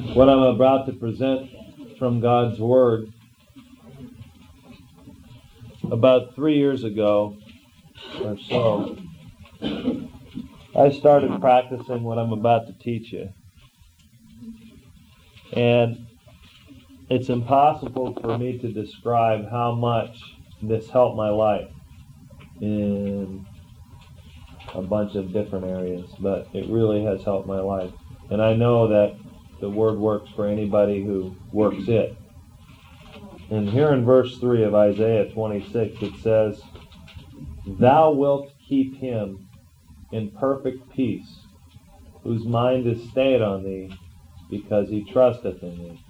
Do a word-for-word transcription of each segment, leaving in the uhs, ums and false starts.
What I'm about to present from God's Word, about three years ago or so, I started practicing what I'm about to teach you. And it's impossible for me to describe how much this helped my life in a bunch of different areas, but it really has helped my life. And I know that the Word works for anybody who works it. And here in verse three of Isaiah twenty-six, it says, "Thou wilt keep him in perfect peace, whose mind is stayed on thee, because he trusteth in thee."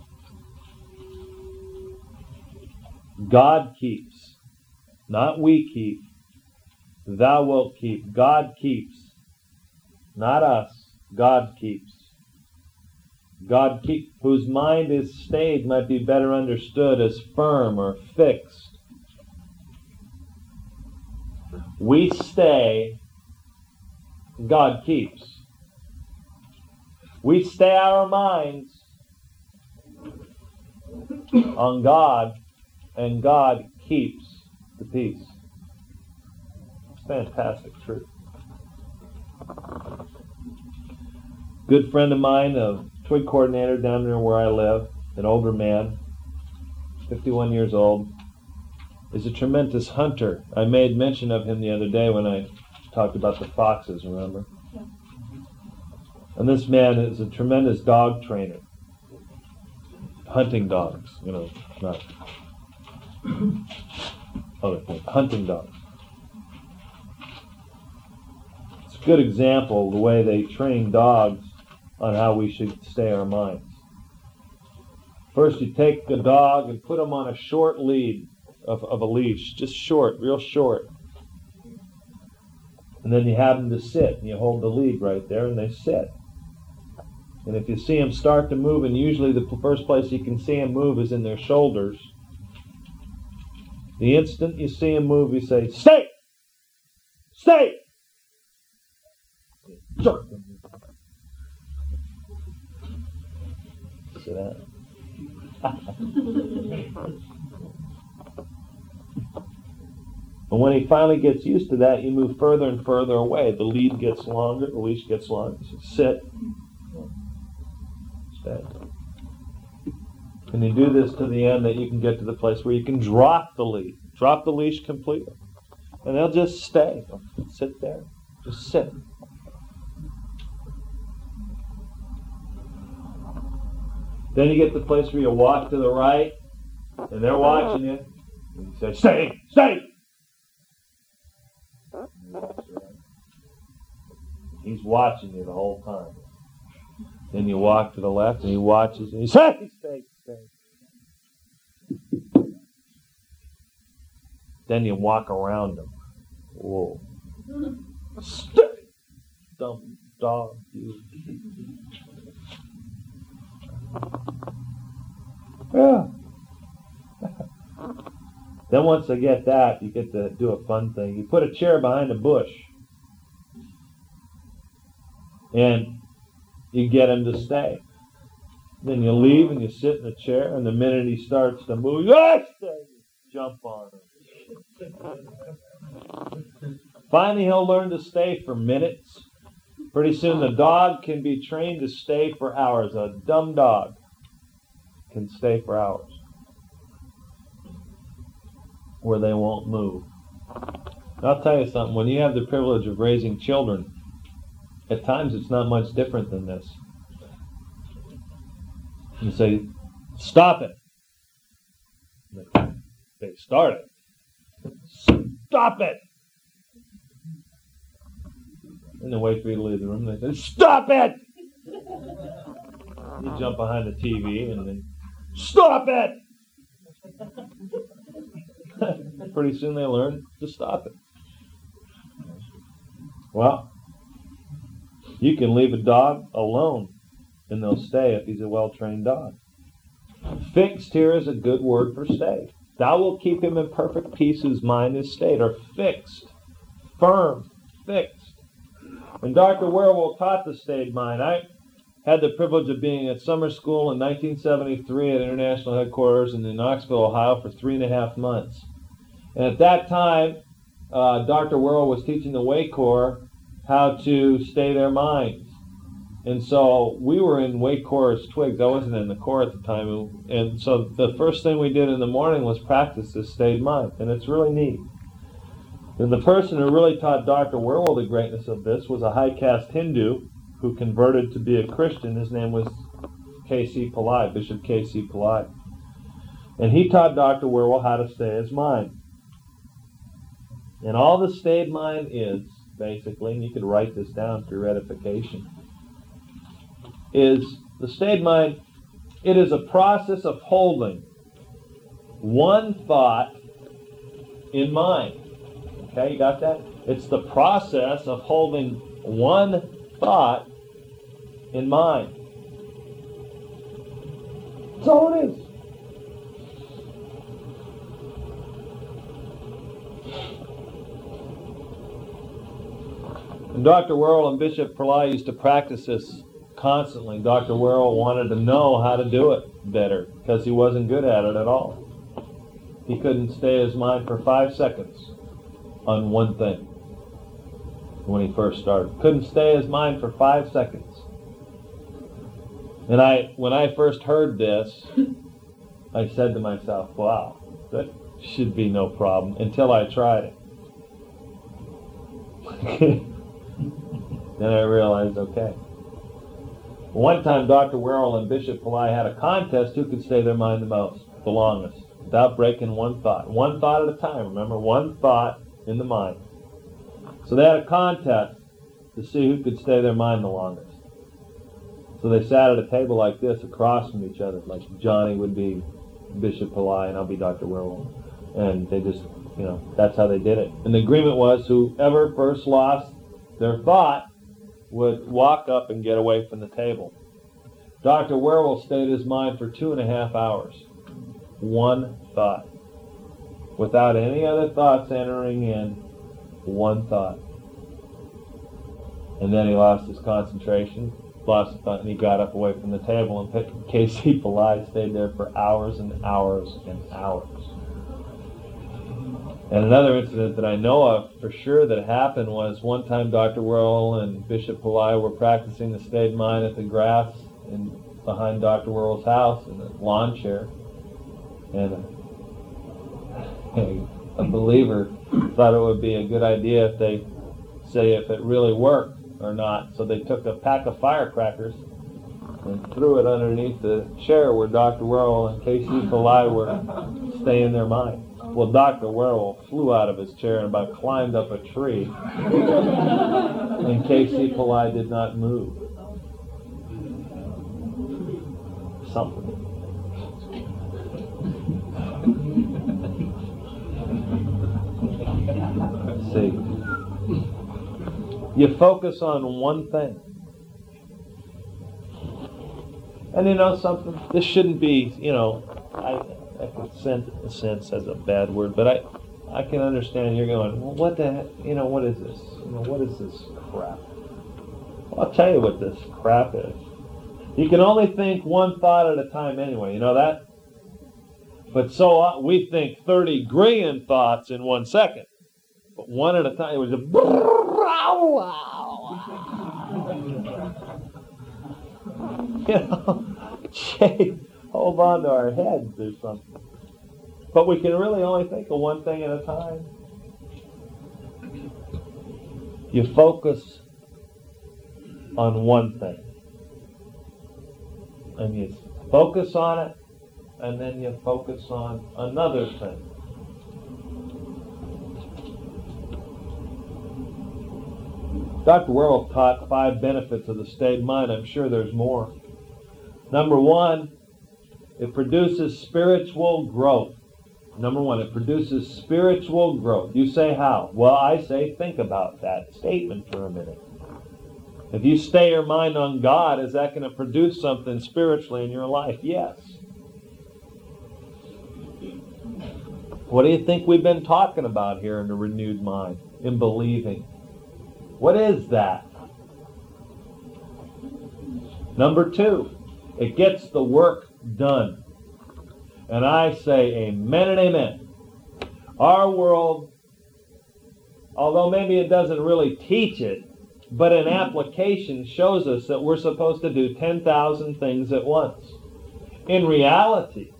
God keeps, not we keep. Thou wilt keep. God keeps, not us. God keeps. God keep, whose mind is stayed might be better understood as firm or fixed. We stay, God keeps. We stay our minds on God, and God keeps the peace. It's fantastic truth. Good friend of mine, a twig coordinator down there where I live, an older man, fifty-one years old, is a tremendous hunter. I made mention of him the other day when I talked about the foxes, remember? Yeah. And this man is a tremendous dog trainer. Hunting dogs, you know, not other things. Hunting dogs. It's a good example of the way they train dogs on how we should stay our minds. First, you take the dog and put him on a short lead of, of a leash, just short, real short. And then you have them to sit, and you hold the lead right there, and they sit. And if you see them start to move, and usually the first place you can see them move is in their shoulders, the instant you see them move, you say, "Stay! Stay!" Jerk them. Sit down. And when he finally gets used to that, you move further and further away. The lead gets longer, the leash gets longer. So sit. Stay. And you do this to the end that you can get to the place where you can drop the lead. Drop the leash completely. And they'll just stay. They'll sit there. Just sit. Then you get to the place where you walk to the right, and they're watching you. And you say, "Stay! Stay!" He's watching you the whole time. Then you walk to the left, and he watches, and you say, "Stay! Stay!" Then you walk around him. Whoa. "Stay! Dumb dog, you." Yeah. Then once they get that, you get to do a fun thing. You put a chair behind a bush, and you get him to stay. Then you leave and you sit in the chair, and the minute he starts to move, you jump on him. Finally, he'll learn to stay for minutes. Pretty soon the dog can be trained to stay for hours. A dumb dog can stay for hours where they won't move. And I'll tell you something, when you have the privilege of raising children, at times it's not much different than this. You say, "Stop it." They start it. "Stop it." And they wait for you to leave the room. They say, "Stop it!" You jump behind the T V and then, "Stop it!" Pretty soon they learn to stop it. Well, you can leave a dog alone and they'll stay if he's a well-trained dog. Fixed here is a good word for stay. Thou wilt keep him in perfect peace whose mind is stayed, or fixed, firm, fixed. And Doctor Werewolf taught the stayed mind. I had the privilege of being at summer school in nineteen seventy-three at International Headquarters in Knoxville, Ohio for three and a half months. And at that time, uh, Doctor Worrell was teaching the Way Corps how to stay their minds. And so we were in Way Corps Twigs. I wasn't in the Corps at the time. And so the first thing we did in the morning was practice this stayed mind. And it's really neat. And the person who really taught Doctor Worrell the greatness of this was a high caste Hindu who converted to be a Christian. His name was K C Pillai, Bishop K C Pillai. And he taught Doctor Worrell how to stay his mind. And all the stayed mind is, basically, and you could write this down for your edification, is the stayed mind, it is a process of holding one thought in mind. Okay, you got that? It's the process of holding one thought in mind. That's all it is. And Doctor Worrell and Bishop Pillai used to practice this constantly. Doctor Worrell wanted to know how to do it better because he wasn't good at it at all. He couldn't stay his mind for five seconds on one thing when he first started. Couldn't stay his mind for five seconds. And I, when I first heard this, I said to myself, wow, that should be no problem, until I tried it. Then I realized, okay. One time Doctor Worrell and Bishop Pillai had a contest who could stay their mind the most, the longest, without breaking one thought. One thought at a time, remember? One thought in the mind. So they had a contest to see who could stay their mind the longest. So they sat at a table like this, across from each other, like Johnny would be Bishop Pillai and I'll be Doctor Worrell. And they just, you know, that's how they did it. And the agreement was whoever first lost their thought would walk up and get away from the table. Doctor Worrell stayed his mind for two and a half hours. One thought. Without any other thoughts entering in, one thought. And then he lost his concentration, lost the thought, and he got up away from the table, and K C Pillai stayed there for hours and hours and hours. And another incident that I know of for sure that happened was one time Doctor Worrell and Bishop Pillai were practicing the stayed mind at the grass in, behind Doctor Worrell's house in the lawn chair. And a, a believer thought it would be a good idea if they say if it really worked or not. So they took a pack of firecrackers and threw it underneath the chair where Doctor Worrell and K C Pillai were staying their mind. Well, Doctor Worrell flew out of his chair and about climbed up a tree, and K C Pillai did not move. Something. See, you focus on one thing. And you know something? This shouldn't be, you know, I... I could sense, sense as a bad word, but I, I can understand you're going, well, what the heck, you know, what is this? You know, what is this crap? Well, I'll tell you what this crap is. You can only think one thought at a time anyway, you know that? But so uh, we think thirty grillion thoughts in one second. But one at a time, it was a... You know, Jay, hold on to our heads or something. But we can really only think of one thing at a time. You focus on one thing. And you focus on it, and then you focus on another thing. Doctor Worrell taught five benefits of the stayed mind. I'm sure there's more. Number one, it produces spiritual growth. Number one, it produces spiritual growth. You say how? Well, I say think about that statement for a minute. If you stay your mind on God, is that going to produce something spiritually in your life? Yes. What do you think we've been talking about here in the renewed mind, in believing? What is that? Number two, it gets the work done. And I say amen and amen. Our world, although maybe it doesn't really teach it, but in application shows us that we're supposed to do ten thousand things at once. In reality,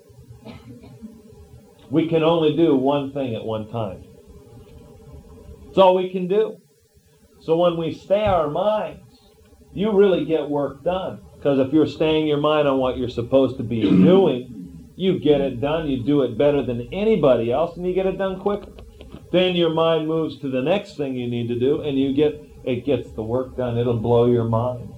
we can only do one thing at one time. That's all we can do. So when we stay our minds, you really get work done. Because if you're staying your mind on what you're supposed to be doing, you get it done, you do it better than anybody else, and you get it done quicker. Then your mind moves to the next thing you need to do, and you get it gets the work done. It'll blow your mind.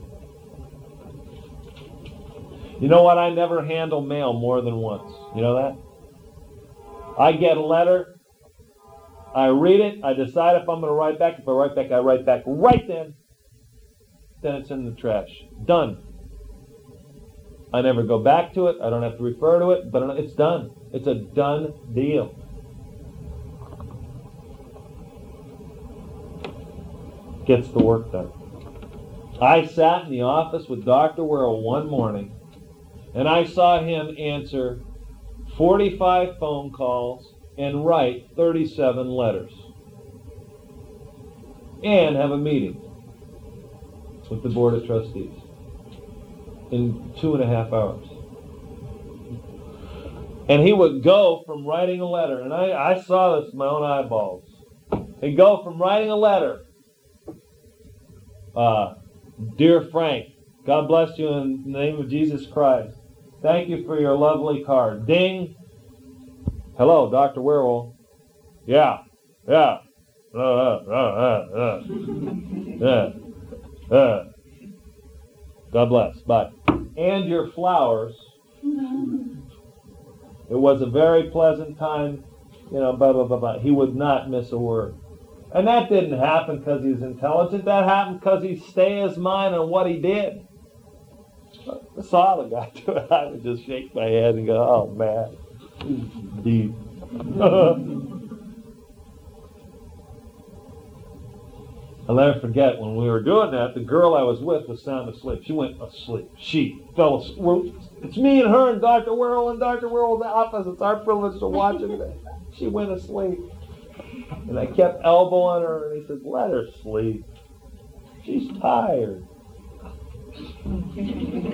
You know what? I never handle mail more than once. You know that? I get a letter, I read it, I decide if I'm going to write back. If I write back, I write back right then. Then it's in the trash. Done. I never go back to it. I don't have to refer to it, but it's done. It's a done deal. Gets the work done. I sat in the office with Doctor Worrell one morning, and I saw him answer forty-five phone calls and write thirty-seven letters. And have a meeting with the Board of Trustees in two and a half hours. And he would go from writing a letter, and I, I saw this with my own eyeballs. He'd go from writing a letter, uh, Dear Frank, God bless you in the name of Jesus Christ. Thank you for your lovely card. Ding. Hello, Doctor Worrell. Yeah, yeah. Uh, uh, uh, uh, uh, uh. God bless. Bye. And your flowers. It was a very pleasant time, you know, blah, blah, blah, blah. He would not miss a word. And that didn't happen because he's intelligent. That happened because he stayed his mind on what he did. I saw the guy do it. I would just shake my head and go, oh, man. Deep. I'll never forget when we were doing that, the girl I was with was sound asleep. She went asleep. She fell asleep. It's me and her and Doctor Worrell in Doctor Worrell's office. It's our privilege to watch it. She went asleep. And I kept elbowing her, and he said, let her sleep. She's tired. I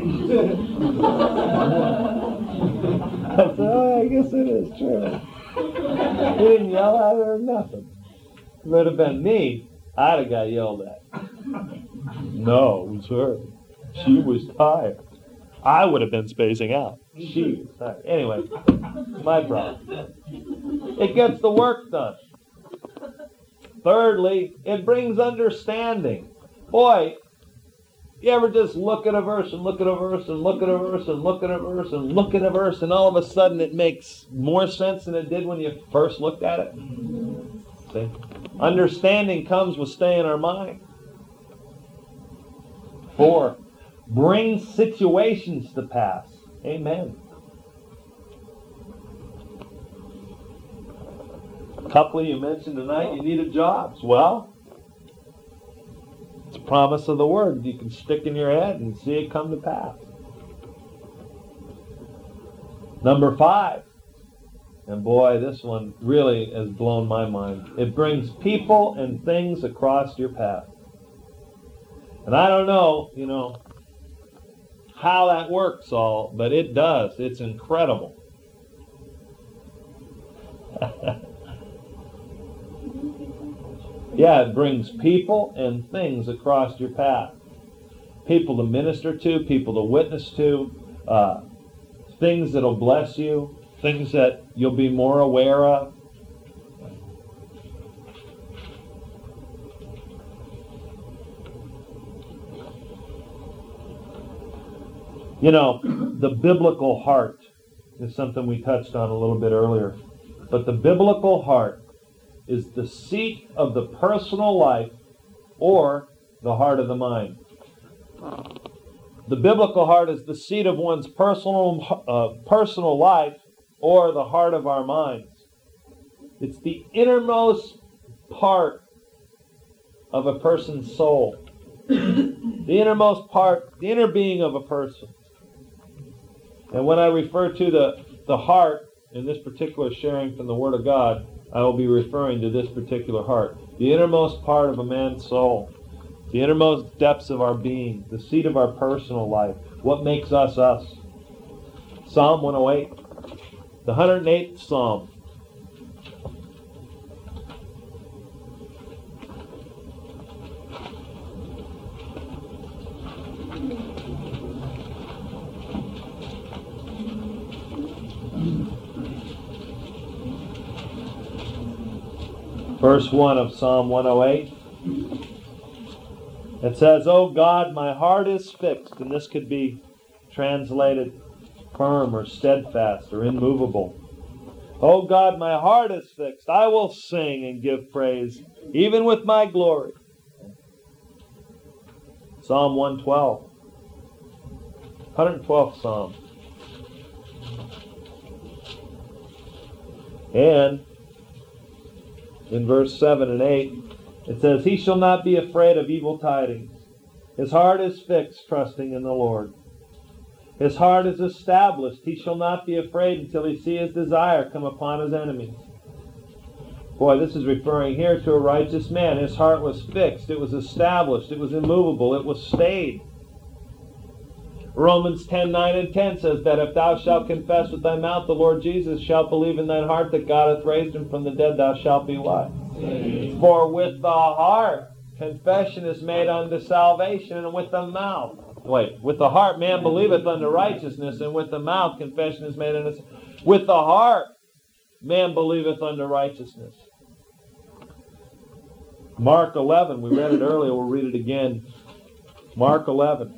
said, oh, I guess it is true. He didn't yell at her or nothing. If it would have been me, I'd have got yelled at. No, it was her. She was tired. I would have been spacing out. She was tired. Anyway, my problem. It gets the work done. Thirdly, it brings understanding. Boy, you ever just look at a verse and look at a verse and look at a verse and look at a verse and look at a verse and all of a sudden it makes more sense than it did when you first looked at it? See? Understanding comes with staying our mind. Four, bring situations to pass. Amen. A couple of you mentioned tonight you needed jobs. Well, it's a promise of the Word. You can stick in your head and see it come to pass. Number five, and boy, this one really has blown my mind. It brings people and things across your path. And I don't know, you know, how that works all, but it does. It's incredible. Yeah, it brings people and things across your path. People to minister to, people to witness to, uh, things that'll bless you, things that you'll be more aware of. You know, the biblical heart is something we touched on a little bit earlier. But the biblical heart is the seat of the personal life or the heart of the mind. The biblical heart is the seat of one's personal uh, personal life or the heart of our minds. It's the innermost part of a person's soul. The innermost part, the inner being of a person. And when I refer to the, the heart in this particular sharing from the Word of God, I will be referring to this particular heart. The innermost part of a man's soul. The innermost depths of our being. The seat of our personal life. What makes us us. Psalm one oh eight. The one hundred eighth Psalm. Verse one of Psalm one oh eight. It says, O God, my heart is fixed. And this could be translated firm or steadfast or immovable. O God, my heart is fixed. I will sing and give praise, even with my glory. Psalm one twelve. one hundred twelfth Psalm. And in verse seven and eight, it says, He shall not be afraid of evil tidings. His heart is fixed, trusting in the Lord. His heart is established. He shall not be afraid until he see his desire come upon his enemies. Boy, this is referring here to a righteous man. His heart was fixed. It was established. It was immovable. It was stayed. Romans ten, nine and ten says that if thou shalt confess with thy mouth the Lord Jesus, shalt believe in thine heart that God hath raised him from the dead, thou shalt be what? Saved. For with the heart confession is made unto salvation, and with the mouth, wait, with the heart man believeth unto righteousness, and with the mouth confession is made unto, with the heart man believeth unto righteousness. Mark eleven, we read it earlier, we'll read it again. Mark eleven.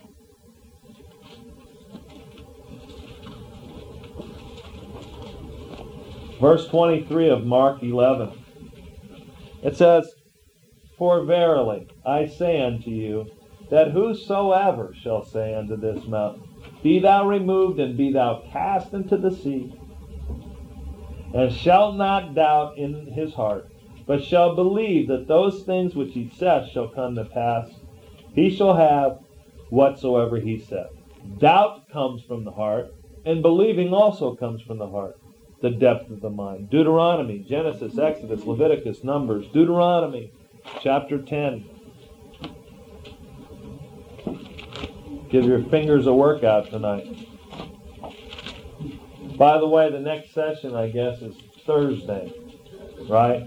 Verse twenty-three of Mark eleven. It says, For verily I say unto you, that whosoever shall say unto this mountain, Be thou removed, and be thou cast into the sea, and shall not doubt in his heart, but shall believe that those things which he saith shall come to pass, he shall have whatsoever he saith. Doubt comes from the heart, and believing also comes from the heart. The depth of the mind. Deuteronomy, Genesis, Exodus, Leviticus, Numbers. Deuteronomy, chapter ten. Give your fingers a workout tonight. By the way, the next session, I guess, is Thursday, right?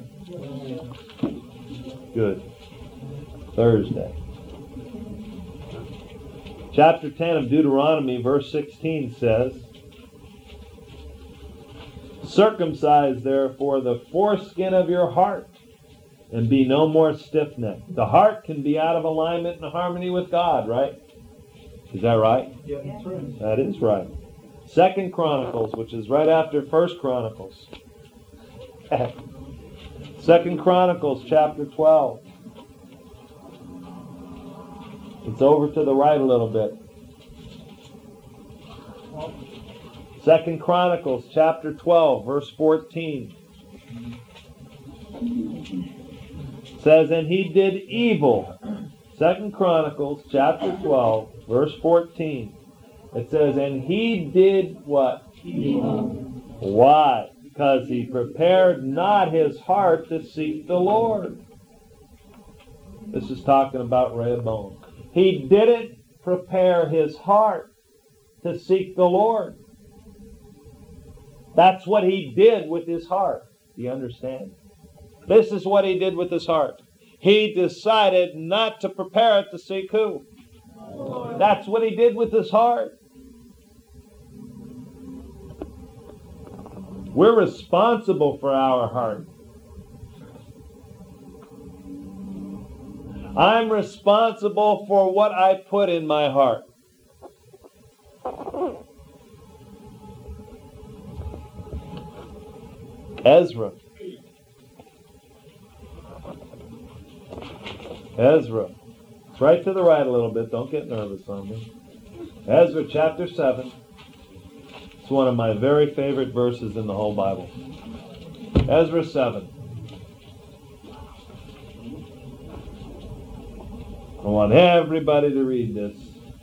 Good. Thursday. Chapter ten of Deuteronomy, verse sixteen says, Circumcise therefore the foreskin of your heart, and be no more stiff-necked. The heart can be out of alignment and harmony with God, right? Is that right? Yeah, that's right. That is right. Second Chronicles, which is right after First Chronicles. Second Chronicles, chapter twelve. It's over to the right a little bit. Second Chronicles, chapter twelve, verse fourteen. It says, And he did evil. Second Chronicles, chapter twelve, verse fourteen. It says, And he did what? Evil. Why? Because he prepared not his heart to seek the Lord. This is talking about Rehoboam. He didn't prepare his heart to seek the Lord. That's what he did with his heart. Do you understand? This is what he did with his heart. He decided not to prepare it to seek who? Lord. That's what he did with his heart. We're responsible for our heart. I'm responsible for what I put in my heart. Ezra. Ezra. It's right to the right a little bit. Don't get nervous on me. Ezra chapter seven. It's one of my very favorite verses in the whole Bible. Ezra seven. I want everybody to read this.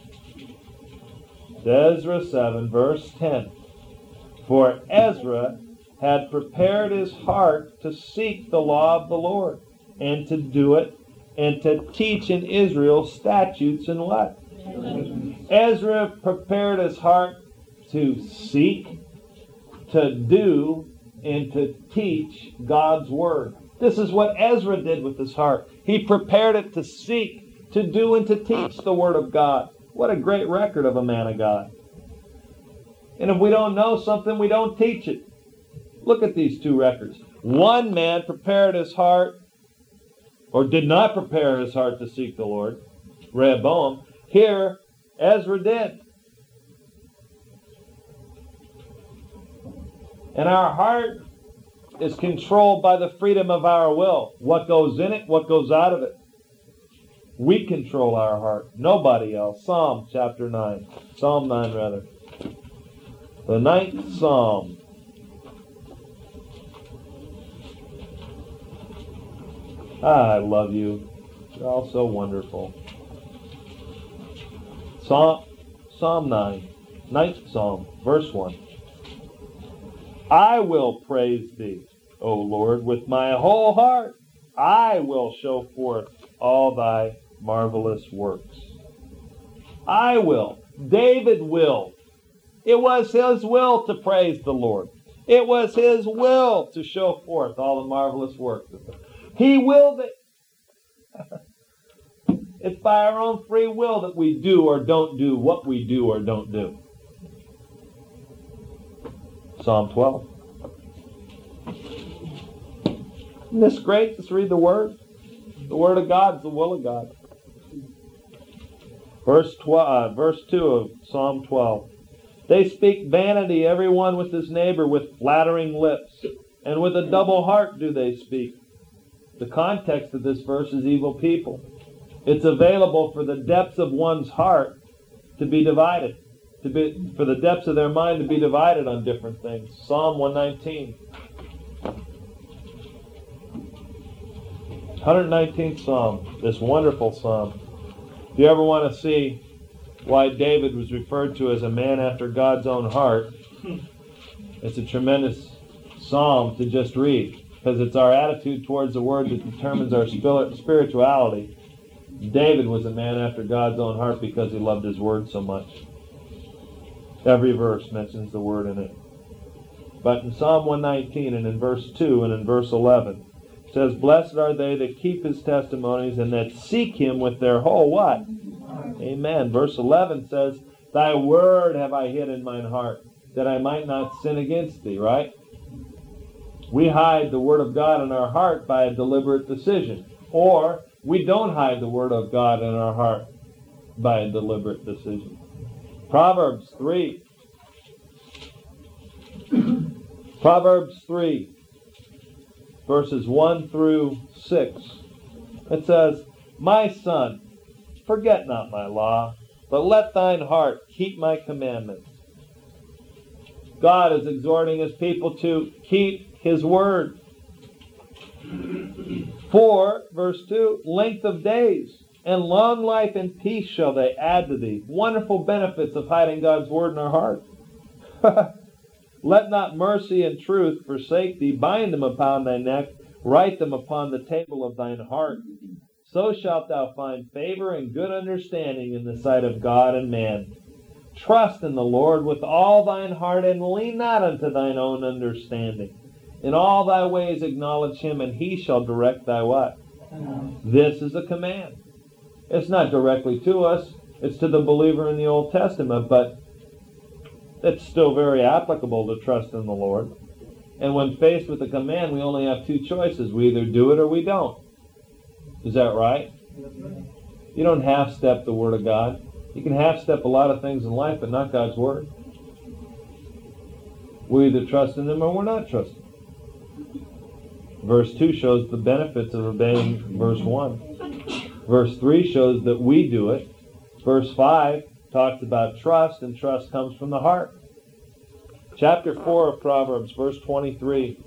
Ezra seven, verse ten. For Ezra had prepared his heart to seek the law of the Lord, and to do it, and to teach in Israel statutes and what? Ezra prepared his heart to seek, to do, and to teach God's Word. This is what Ezra did with his heart. He prepared it to seek, to do, and to teach the Word of God. What a great record of a man of God. And if we don't know something, we don't teach it. Look at these two records. One man prepared his heart, or did not prepare his heart to seek the Lord, Rehoboam. Here, Ezra did. And our heart is controlled by the freedom of our will. What goes in it, what goes out of it. We control our heart, nobody else. Psalm chapter nine. Psalm nine, rather. The ninth Psalm. Ah, I love you. You're all so wonderful. Psalm, Psalm nine, ninth Psalm, verse one. I will praise thee, O Lord, with my whole heart. I will show forth all thy marvelous works. I will. David will. It was his will to praise the Lord. It was his will to show forth all the marvelous works. He willed it. It's by our own free will that we do or don't do what we do or don't do. Psalm twelve. Isn't this great? Just read the Word. The Word of God is the will of God. Verse twelve, uh, verse two of Psalm twelve. They speak vanity, every one with his neighbor, with flattering lips, and with a double heart do they speak. The context of this verse is evil people. It's available for the depths of one's heart to be divided, to be for the depths of their mind to be divided on different things. Psalm one nineteen. one hundred nineteenth Psalm, this wonderful Psalm. If you ever want to see why David was referred to as a man after God's own heart, it's a tremendous Psalm to just read, because it's our attitude towards the Word that determines our spirituality. David was a man after God's own heart because he loved his Word so much. Every verse mentions the Word in it. But in Psalm one nineteen and in verse two and in verse eleven, it says, Blessed are they that keep his testimonies and that seek him with their whole what? Amen. Verse eleven says, Thy word have I hid in mine heart, that I might not sin against thee, right? We hide the Word of God in our heart by a deliberate decision. Or we don't hide the Word of God in our heart by a deliberate decision. Proverbs three. Proverbs three, verses one through six. It says, My son, forget not my law, but let thine heart keep my commandments. God is exhorting his people to keep his word. For, verse two, length of days and long life and peace shall they add to thee. Wonderful benefits of hiding God's word in our heart. Let not mercy and truth forsake thee. Bind them upon thy neck. Write them upon the table of thine heart. So shalt thou find favor and good understanding in the sight of God and man. Trust in the Lord with all thine heart, and lean not unto thine own understanding. In all thy ways acknowledge him, and he shall direct thy what? This is a command. It's not directly to us. It's to the believer in the Old Testament, but it's still very applicable to trust in the Lord. And when faced with a command, we only have two choices. We either do it or we don't. Is that right? You don't half-step the Word of God. You can half-step a lot of things in life, but not God's Word. We either trust in Him or we're not trusting. Verse two shows the benefits of obeying verse one. Verse three shows that we do it. Verse five talks about trust, and trust comes from the heart. Chapter four of Proverbs, verse twenty-three.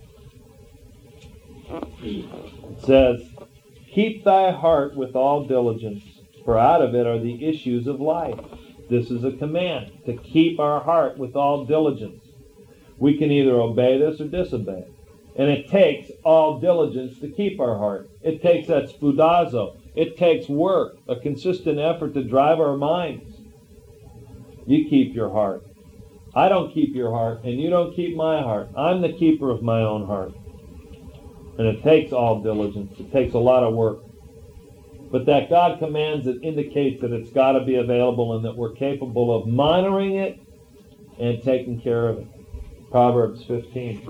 It says, Keep thy heart with all diligence, For out of it are the issues of life. This is a command, to keep our heart with all diligence. We can either obey this or disobey it. And it takes all diligence to keep our heart. It takes that spudazo. It takes work, a consistent effort to drive our minds. You keep your heart. I don't keep your heart, and you don't keep my heart. I'm the keeper of my own heart. And it takes all diligence. It takes a lot of work. But that God commands it indicates that it's got to be available and that we're capable of monitoring it and taking care of it. Proverbs fifteen.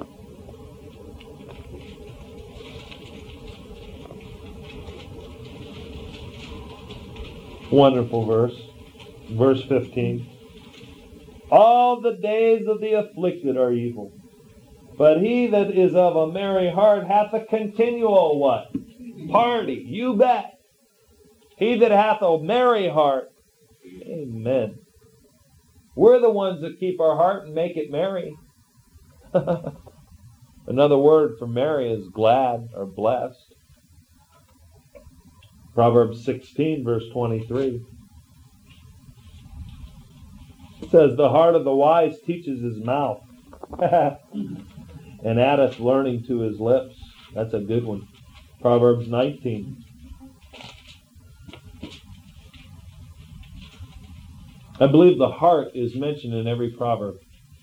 Wonderful verse. Verse fifteen. All the days of the afflicted are evil, but he that is of a merry heart hath a continual what? Party. You bet. He that hath a merry heart. Amen. We're the ones that keep our heart and make it merry. Another word for merry is glad or blessed. Proverbs sixteen, verse twenty-three. It says, the heart of the wise teaches his mouth, and addeth learning to his lips. That's a good one. Proverbs nineteen. I believe the heart is mentioned in every proverb,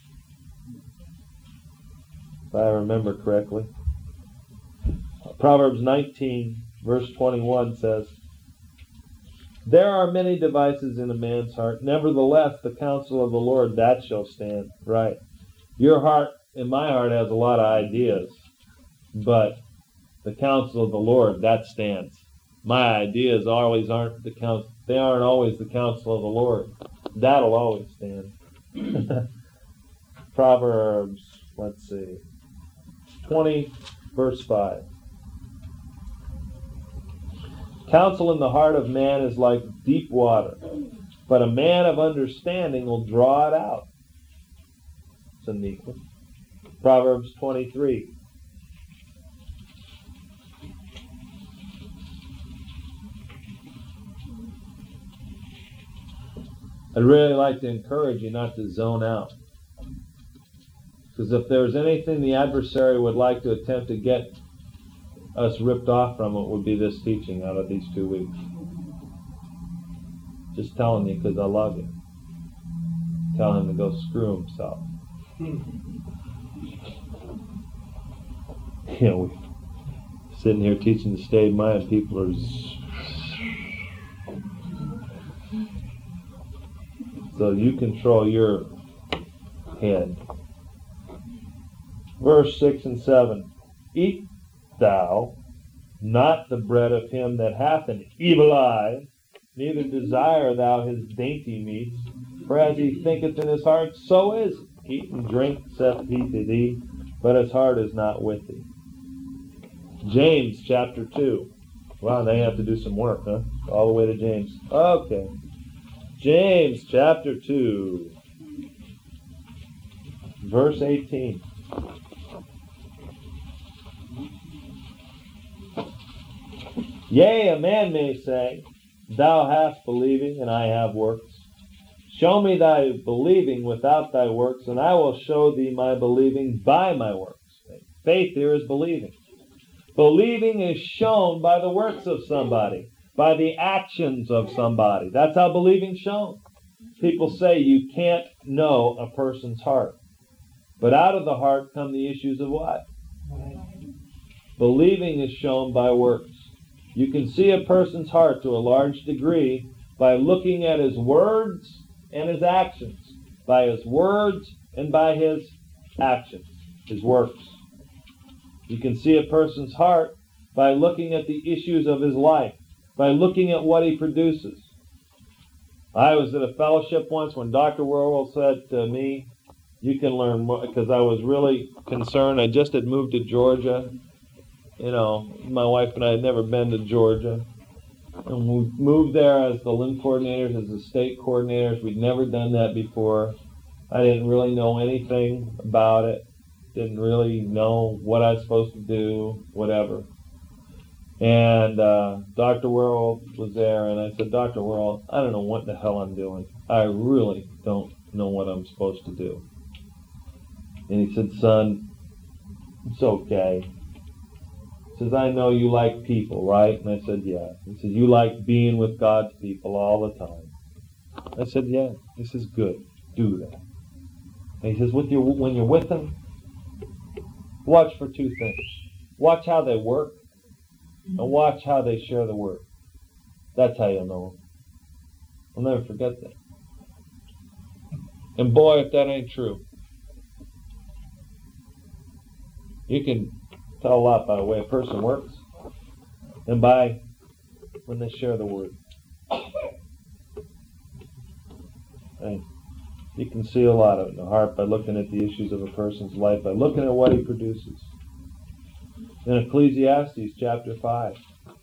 if I remember correctly. Proverbs nineteen, verse twenty-one says, there are many devices in a man's heart. Nevertheless, the counsel of the Lord, that shall stand. Right. Your heart and my heart has a lot of ideas, but the counsel of the Lord, that stands. My ideas always aren't the counsel. They aren't always the counsel of the Lord. That'll always stand. Proverbs, let's see, twenty, verse five. Counsel in the heart of man is like deep water, but a man of understanding will draw it out. It's a neat one. Proverbs twenty-three. I'd really like to encourage you not to zone out. Because if there's anything the adversary would like to attempt to get us ripped off from, it would be this teaching out of these two weeks. Just telling you because I love you. Tell him to go screw himself. You know, we're sitting here teaching the state of mind, people are z- so you control your head. Verse six and seven. Eat thou not the bread of him that hath an evil eye, neither desire thou his dainty meats, for as he thinketh in his heart, so is he. Eat and drink saith he to thee, but his heart is not with thee. James chapter two. Wow, they have to do some work, huh? All the way to James. Okay. James chapter two, verse eighteen. Yea, a man may say, thou hast believing, and I have works. Show me thy believing without thy works, and I will show thee my believing by my works. Faith here is believing. Believing is shown by the works of somebody, by the actions of somebody. That's how believing's shown. People say you can't know a person's heart. But out of the heart come the issues of what? Believing is shown by works. You can see a person's heart to a large degree by looking at his words and his actions. By his words and by his actions, his works. You can see a person's heart by looking at the issues of his life, by looking at what he produces. I was at a fellowship once when Doctor Worrell said to me, you can learn more, because I was really concerned. I just had moved to Georgia. You know, my wife and I had never been to Georgia. And we moved there as the L I M coordinators, as the state coordinators. We'd never done that before. I didn't really know anything about it. Didn't really know what I was supposed to do, whatever. And uh, Doctor Worrell was there, and I said, Doctor Worrell, I don't know what the hell I'm doing. I really don't know what I'm supposed to do. And he said, son, it's okay. He says, I know you like people, right? And I said, yeah. He says, you like being with God's people all the time. I said, yeah. He says, good. Do that. And he says, with your, when you're with them, watch for two things. Watch how they work, and watch how they share the word. That's how you'll know them. I'll never forget that. And boy, if that ain't true, you can tell a lot by the way a person works and by when they share the word. And you can see a lot of it in the heart by looking at the issues of a person's life, by looking at what he produces. In Ecclesiastes chapter five.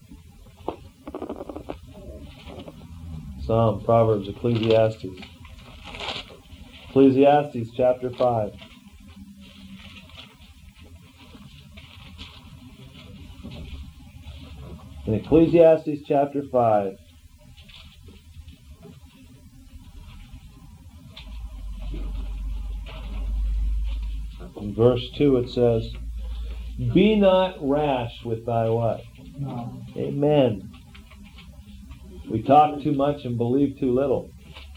Psalm, Proverbs, Ecclesiastes. Ecclesiastes chapter five. In Ecclesiastes chapter five, in verse two it says, be not rash with thy what? No. Amen. We talk too much and believe too little.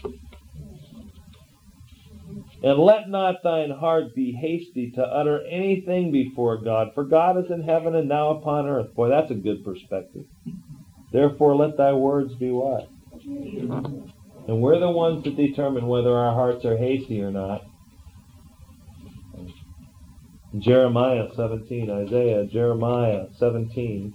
And let not thine heart be hasty to utter anything before God, for God is in heaven and now upon earth. Boy, that's a good perspective. Therefore let thy words be what? And we're the ones that determine whether our hearts are hasty or not. Jeremiah seventeen, Isaiah, Jeremiah seventeen.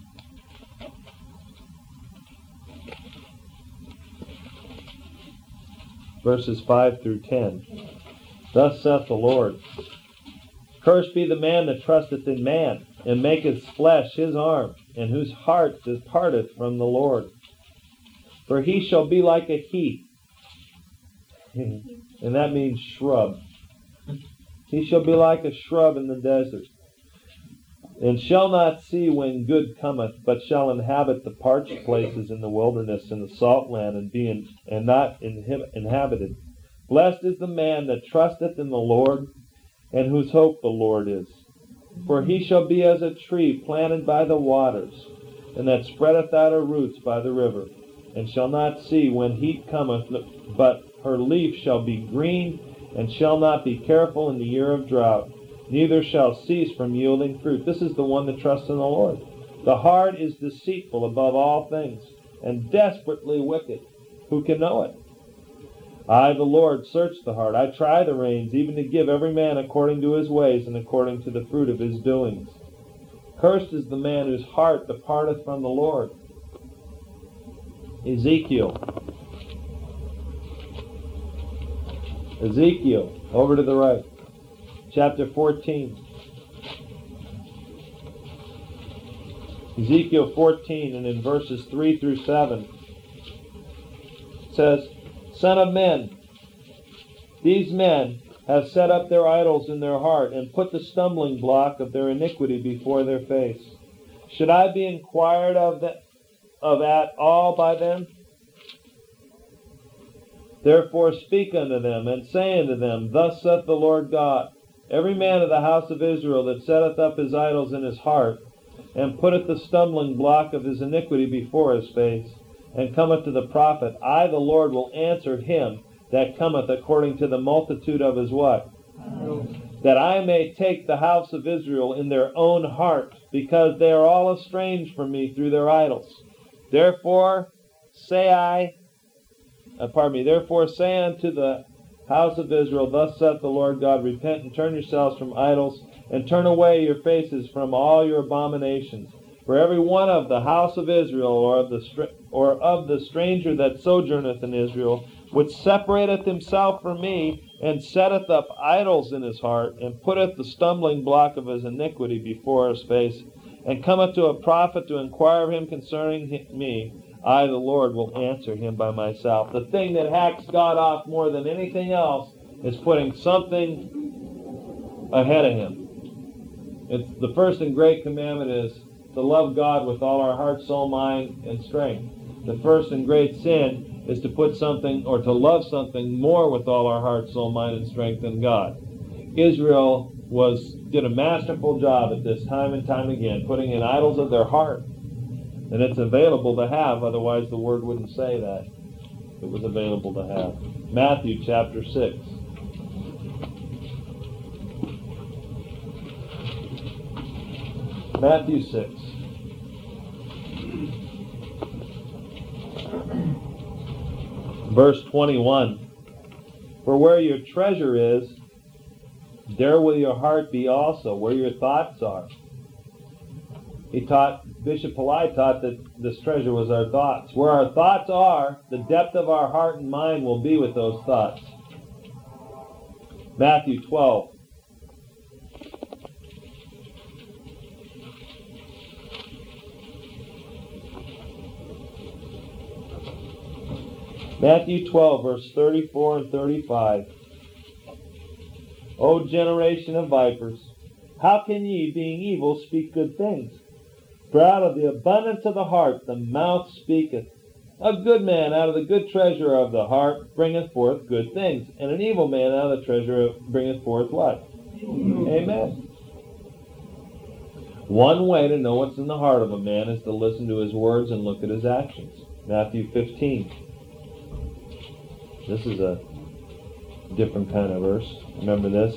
Verses five through ten. Thus saith the Lord, cursed be the man that trusteth in man, and maketh flesh his arm, and whose heart departeth from the Lord. For he shall be like a heath, and that means shrub. He shall be like a shrub in the desert, and shall not see when good cometh, but shall inhabit the parched places in the wilderness and the salt land, and be in, and not inhib- inhabited. Blessed is the man that trusteth in the Lord, and whose hope the Lord is. For he shall be as a tree planted by the waters, and that spreadeth out her roots by the river, and shall not see when heat cometh, but her leaf shall be green, and shall not be careful in the year of drought, neither shall cease from yielding fruit. This is the one that trusts in the Lord. The heart is deceitful above all things, and desperately wicked. Who can know it? I, the Lord, search the heart. I try the reins, even to give every man according to his ways, and according to the fruit of his doings. Cursed is the man whose heart departeth from the Lord. Ezekiel. Ezekiel, over to the right, chapter fourteen. Ezekiel fourteen, and in verses three through seven, it says, Son of men, these men have set up their idols in their heart, and put the stumbling block of their iniquity before their face. Should I be inquired of, the, of at all by them? Therefore speak unto them, and say unto them, Thus saith the Lord God, Every man of the house of Israel that setteth up his idols in his heart, and putteth the stumbling block of his iniquity before his face, and cometh to the prophet, I the Lord will answer him that cometh according to the multitude of his what? That I may take the house of Israel in their own heart, because they are all estranged from me through their idols. Therefore say I, Uh, pardon me, therefore say unto the house of Israel, Thus saith the Lord God, Repent and turn yourselves from idols, and turn away your faces from all your abominations. For every one of the house of Israel, or of the str- or of the stranger that sojourneth in Israel, which separateth himself from me, and setteth up idols in his heart, and putteth the stumbling block of his iniquity before his face, and cometh to a prophet to inquire of him concerning me, I, the Lord, will answer him by myself. The thing that hacks God off more than anything else is putting something ahead of him. It's the first and great commandment is to love God with all our heart, soul, mind, and strength. The first and great sin is to put something, or to love something more with all our heart, soul, mind, and strength than God. Israel was did a masterful job at this time and time again, putting in idols of their heart. And it's available to have, otherwise the word wouldn't say that. It was available to have. Matthew chapter six. Matthew six. Verse twenty-one. For where your treasure is, there will your heart be also, where your thoughts are. He taught, Bishop Palai taught that this treasure was our thoughts. Where our thoughts are, the depth of our heart and mind will be with those thoughts. Matthew twelve. Matthew twelve, verse thirty-four and thirty-five. O generation of vipers, how can ye, being evil, speak good things? For out of the abundance of the heart the mouth speaketh. A good man out of the good treasure of the heart bringeth forth good things, and an evil man out of the treasure bringeth forth what? Amen. Amen. One way to know what's in the heart of a man is to listen to his words and look at his actions. Matthew fifteen. This is a different kind of verse. Remember this?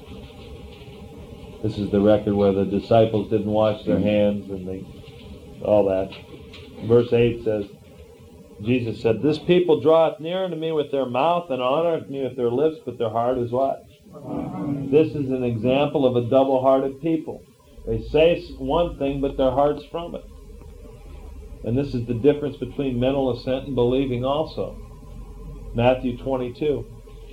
This is the record where the disciples didn't wash their hands and they, all that. Verse eight says, Jesus said, This people draweth near unto me with their mouth and honoreth me with their lips, but their heart is what? This is an example of a double-hearted people. They say one thing, but their heart's from it. And this is the difference between mental assent and believing also. Matthew twenty-two.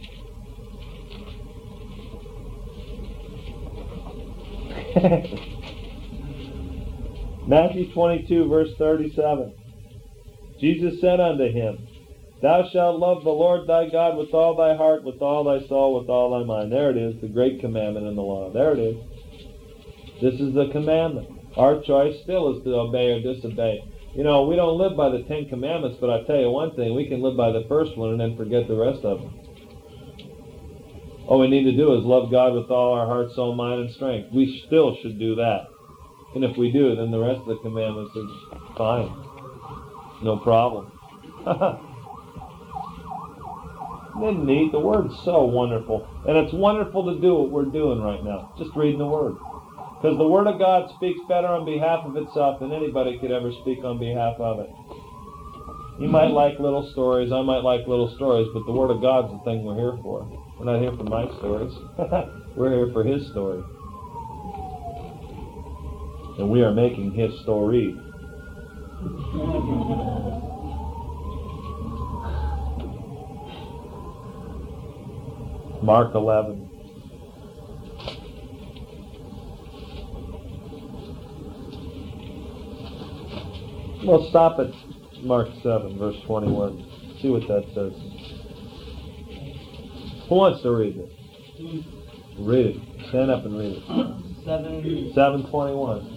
Matthew twenty-two, verse thirty-seven. Jesus said unto him, Thou shalt love the Lord thy God with all thy heart, with all thy soul, with all thy mind. There it is, the great commandment in the law. There it is. This is the commandment. Our choice still is to obey or disobey. You know, we don't live by the Ten Commandments, but I tell you one thing, we can live by the first one and then forget the rest of them. All we need to do is love God with all our heart, soul, mind, and strength. We still should do that. And if we do, then the rest of the commandments are fine. No problem. Isn't it neat? The Word's so wonderful. And it's wonderful to do what we're doing right now. Just reading the Word. Because the Word of God speaks better on behalf of itself than anybody could ever speak on behalf of it. You might like little stories, I might like little stories, but the Word of God's the thing we're here for. We're not here for my stories. We're here for His story. And we are making His story. Mark eleven. Well, stop at Mark seven, verse twenty-one. See what that says. Who wants to read it? Read it. Stand up and read it. Seven. seven twenty-one.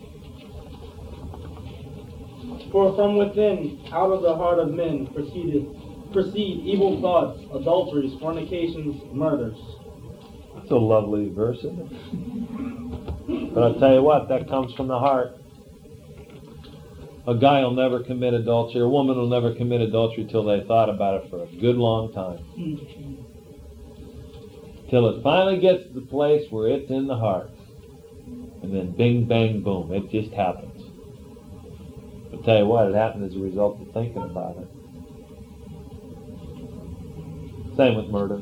For from within, out of the heart of men, proceeded, proceed evil thoughts, adulteries, fornications, murders. That's a lovely verse, isn't it? But I'll tell you what, that comes from the heart. A guy will never commit adultery, a woman will never commit adultery till they thought about it for a good long time. Till it finally gets to the place where it's in the heart. And then bing, bang, boom, it just happens. I'll tell you what, it happened as a result of thinking about it. Same with murder.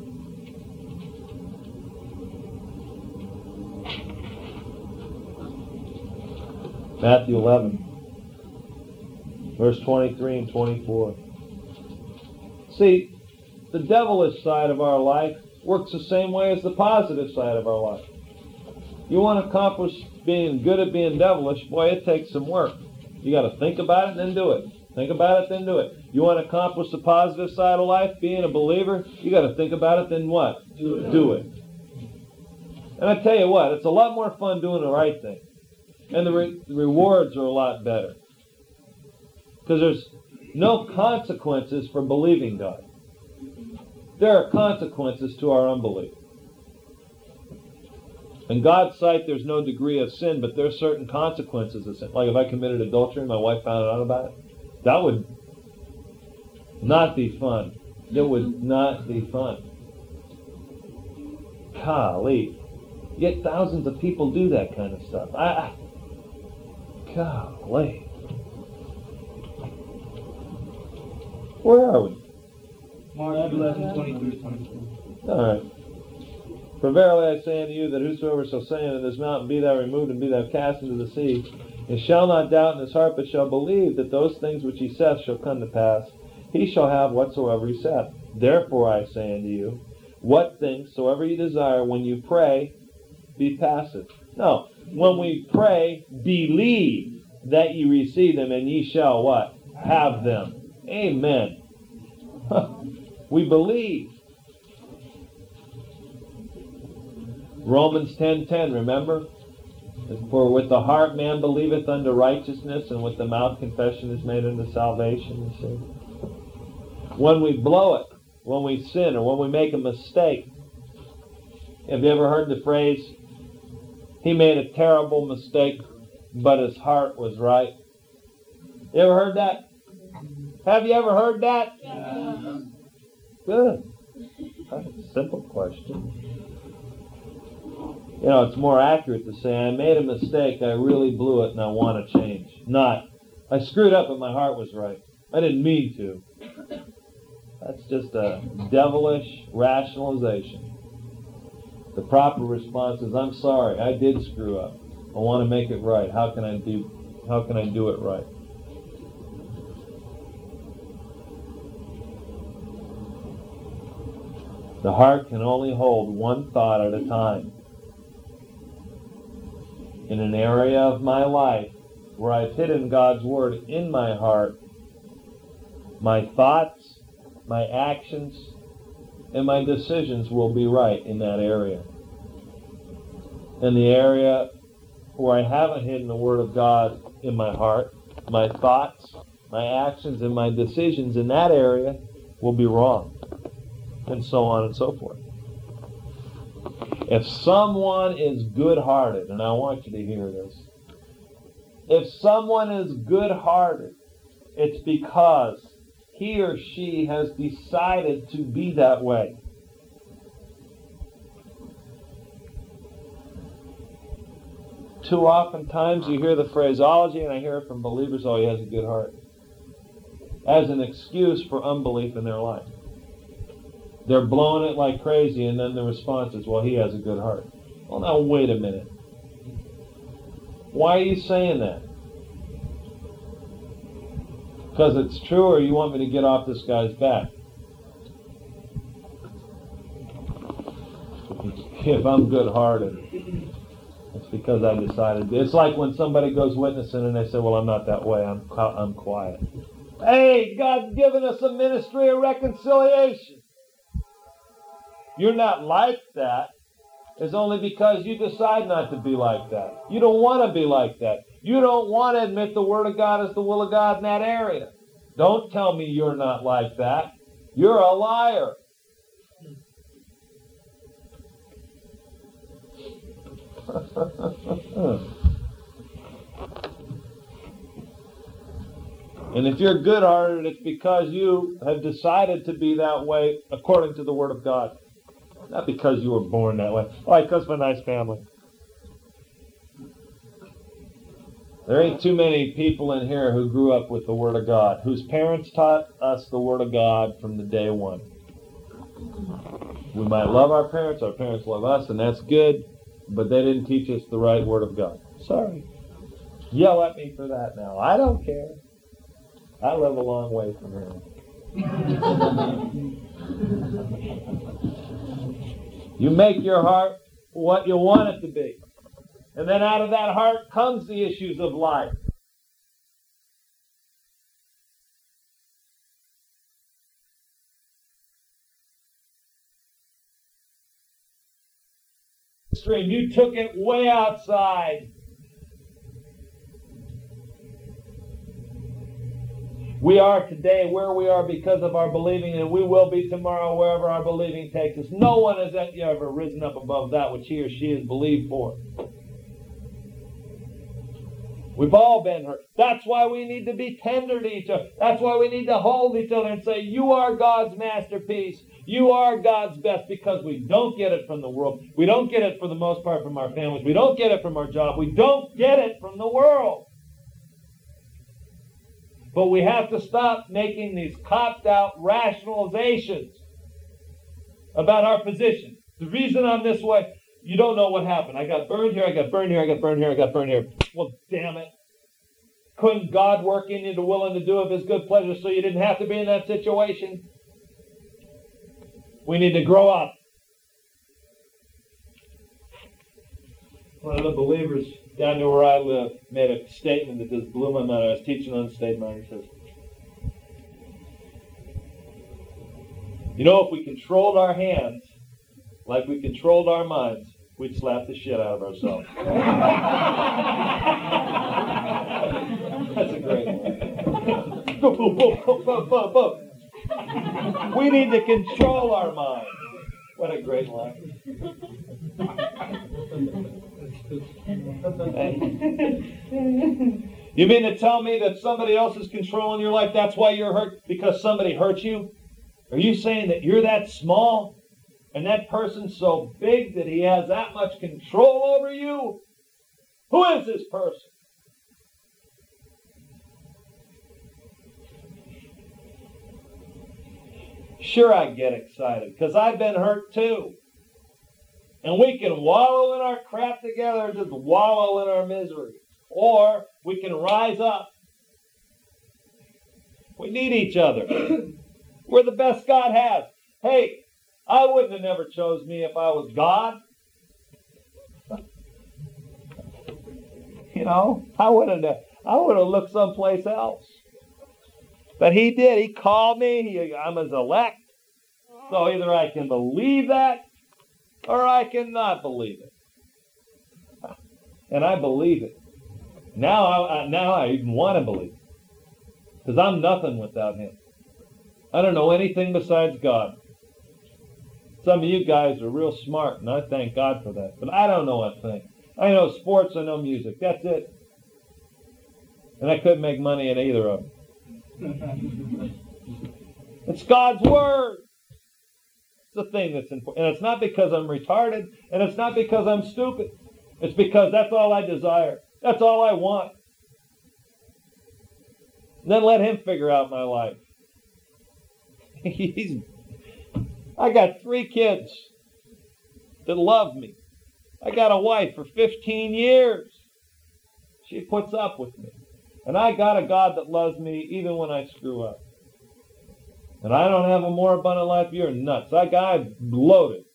Matthew eleven. Verse twenty-three and twenty-four. See, the devilish side of our life works the same way as the positive side of our life. You want to accomplish being good at being devilish, boy, it takes some work. You got to think about it and then do it. Think about it, then do it. You want to accomplish the positive side of life, being a believer, you got to think about it, then what? Do it. Do it. And I tell you what, it's a lot more fun doing the right thing. And the, re- the rewards are a lot better. Because there's no consequences for believing God. There are consequences to our unbelief. In God's sight, there's no degree of sin, but there are certain consequences of sin. Like if I committed adultery and my wife found out about it, that would not be fun. It would not be fun. Golly. Yet thousands of people do that kind of stuff. I, I golly. Where are we? Mark eleven, twenty-three, twenty-four. All right. For verily I say unto you that whosoever shall say unto this mountain, Be thou removed, and be thou cast into the sea, and shall not doubt in his heart, but shall believe that those things which he saith shall come to pass, he shall have whatsoever he saith. Therefore I say unto you, what things soever you desire, when you pray, be passive. No, when we pray, believe that ye receive them, and ye shall what? Have them. Amen. We believe. Romans ten ten, remember? For with the heart man believeth unto righteousness, and with the mouth confession is made unto salvation. You see? When we blow it, when we sin, or when we make a mistake. Have you ever heard the phrase, he made a terrible mistake, but his heart was right? You ever heard that? Have you ever heard that? Yeah. Good. That's a simple question. You know, it's more accurate to say, I made a mistake, I really blew it, and I want to change. Not, I screwed up, but my heart was right. I didn't mean to. That's just a devilish rationalization. The proper response is, I'm sorry, I did screw up. I want to make it right. How can I do, how can I do it right? The heart can only hold one thought at a time. In an area of my life where I've hidden God's Word in my heart, my thoughts, my actions, and my decisions will be right in that area. In the area where I haven't hidden the Word of God in my heart, my thoughts, my actions, and my decisions in that area will be wrong. And so on and so forth. If someone is good-hearted, and I want you to hear this, if someone is good-hearted, it's because he or she has decided to be that way. Too often times you hear the phraseology, and I hear it from believers, oh, he has a good heart, as an excuse for unbelief in their life. They're blowing it like crazy, and then the response is, well, he has a good heart. Well, now, wait a minute. Why are you saying that? Because it's true, or you want me to get off this guy's back? If I'm good-hearted, it's because I decided. It's like when somebody goes witnessing and they say, well, I'm not that way. I'm, I'm quiet. Hey, God's given us a ministry of reconciliation. You're not like that. It's only because you decide not to be like that. You don't want to be like that. You don't want to admit the Word of God is the will of God in that area. Don't tell me you're not like that. You're a liar. And if you're good-hearted, it's because you have decided to be that way according to the Word of God. Not because you were born that way. Oh, I come from a nice family. There ain't too many people in here who grew up with the Word of God, whose parents taught us the Word of God from the day one. We might love our parents, our parents love us, and that's good, but they didn't teach us the right Word of God. Sorry. Yell at me for that now. I don't care. I live a long way from here. You make your heart what you want it to be. And then out of that heart comes the issues of life. Stream, you took it way outside. We are today where we are because of our believing, and we will be tomorrow wherever our believing takes us. No one has ever risen up above that which he or she has believed for. We've all been hurt. That's why we need to be tender to each other. That's why we need to hold each other and say, you are God's masterpiece. You are God's best, because we don't get it from the world. We don't get it for the most part from our families. We don't get it from our job. We don't get it from the world. But we have to stop making these copped-out rationalizations about our position. The reason I'm this way, you don't know what happened. I got burned here, I got burned here, I got burned here, I got burned here. Well, damn it. Couldn't God work in you to willing to do of His good pleasure so you didn't have to be in that situation? We need to grow up. One of the believers down near where I live made a statement that just blew my mind. I was teaching on state mind. He says, you know, if we controlled our hands like we controlled our minds, we'd slap the shit out of ourselves. That's a great one. Go, go, go, go, go, go, go. We need to control our minds. What a great line. You mean to tell me that somebody else is controlling your life? That's why you're hurt? Because somebody hurt you? Are you saying that you're that small and that person's so big that he has that much control over you? Who is this person? Sure, I get excited because I've been hurt too. And we can wallow in our crap together, just wallow in our misery. Or we can rise up. We need each other. We're the best God has. Hey, I wouldn't have never chose me if I was God. You know, I would have I would have looked someplace else. But He did. He called me. He, I'm His elect. So either I can believe that, or I cannot believe it. And I believe it. Now I, now I even want to believe it. Because I'm nothing without Him. I don't know anything besides God. Some of you guys are real smart, and I thank God for that. But I don't know a thing. I know sports, I know music. That's it. And I couldn't make money in either of them. It's God's Word. It's the thing that's important. And it's not because I'm retarded, and it's not because I'm stupid. It's because that's all I desire. That's all I want. Then let Him figure out my life. He's, I got three kids that love me. I got a wife for fifteen years. She puts up with me. And I got a God that loves me even when I screw up. And I don't have a more abundant life. You're nuts. That guy's loaded.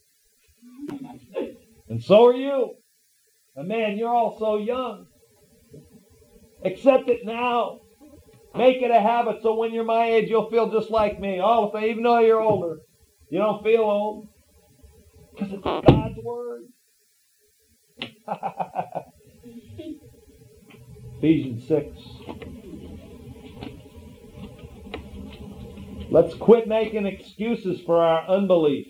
And so are you. And man, you're all so young. Accept it now. Make it a habit so when you're my age, you'll feel just like me. Oh, so even though you're older, you don't feel old. Because it's God's Word. Ephesians six. Let's quit making excuses for our unbelief.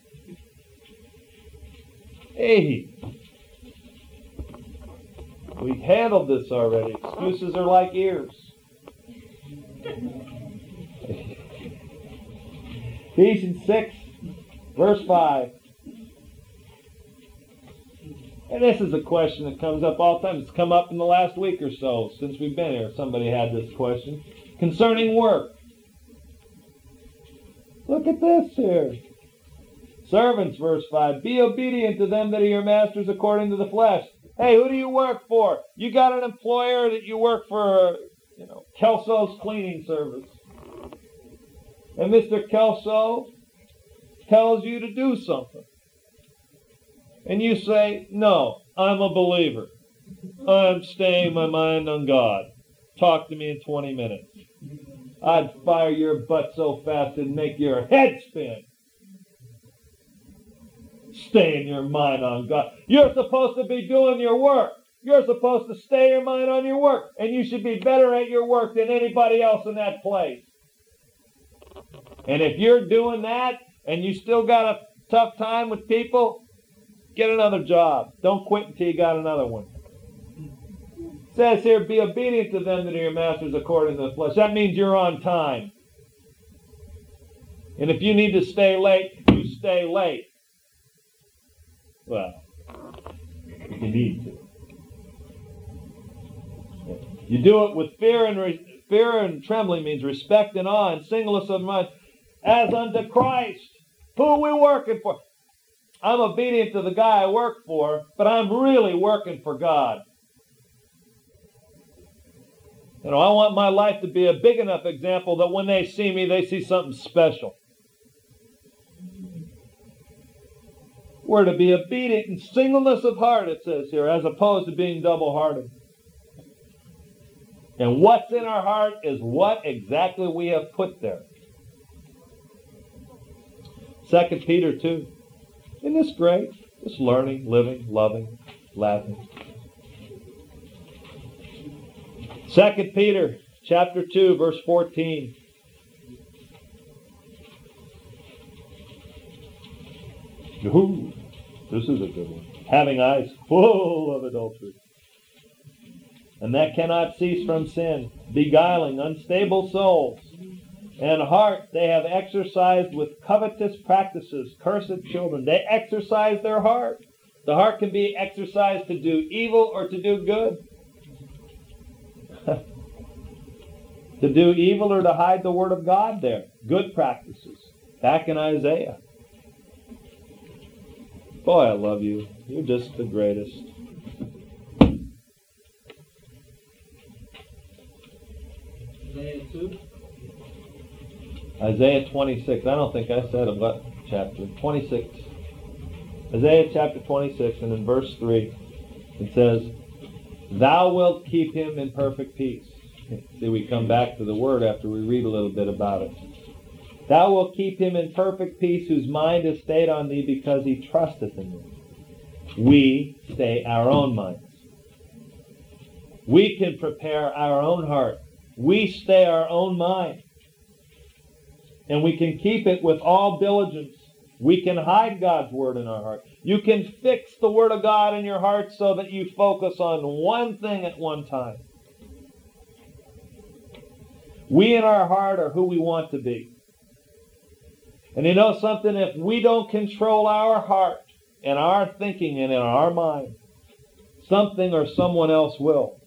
Hey, we've handled this already. Excuses are like ears. Ephesians six, verse five. And this is a question that comes up all the time. It's come up in the last week or so since we've been here. Somebody had this question. Concerning work. Look at this here. Servants, verse five. Be obedient to them that are your masters according to the flesh. Hey, who do you work for? You got an employer that you work for, you know, Kelso's cleaning service. And Mister Kelso tells you to do something. And you say, no, I'm a believer. I'm staying my mind on God. Talk to me in twenty minutes. I'd fire your butt so fast it'd make your head spin. Stay in your mind on God. You're supposed to be doing your work. You're supposed to stay your mind on your work, and you should be better at your work than anybody else in that place. And if you're doing that, and you still got a tough time with people, get another job. Don't quit until you got another one. It says here, be obedient to them that are your masters according to the flesh. That means you're on time. And if you need to stay late, you stay late. Well, if you need to. You do it with fear and re- fear and trembling, means respect and awe and singleness of mind, as unto Christ. Who are we working for? I'm obedient to the guy I work for, but I'm really working for God. You know, I want my life to be a big enough example that when they see me, they see something special. We're to be obedient in singleness of heart, it says here, as opposed to being double-hearted. And what's in our heart is what exactly we have put there. Second Peter two. Isn't this great? Just learning, living, loving, laughing. Second Peter chapter two, verse fourteen. Ooh, this is a good one. Having eyes full of adultery, and that cannot cease from sin, beguiling unstable souls, and heart they have exercised with covetous practices, cursed children. They exercise their heart. The heart can be exercised to do evil or to do good. To do evil or to hide the word of God there. Good practices. Back in Isaiah. Boy, I love you. You're just the greatest. Isaiah two. Isaiah twenty-six. I don't think I said what chapter. twenty-six. Isaiah chapter twenty-six, and in verse three, it says, Thou wilt keep him in perfect peace. See, we come back to the word after we read a little bit about it. Thou wilt keep him in perfect peace, whose mind is stayed on thee, because he trusteth in thee. We stay our own minds. We can prepare our own heart. We stay our own mind. And we can keep it with all diligence. We can hide God's word in our heart. You can fix the word of God in your heart so that you focus on one thing at one time. We in our heart are who we want to be. And you know something? If we don't control our heart and our thinking and in our mind, something or someone else will.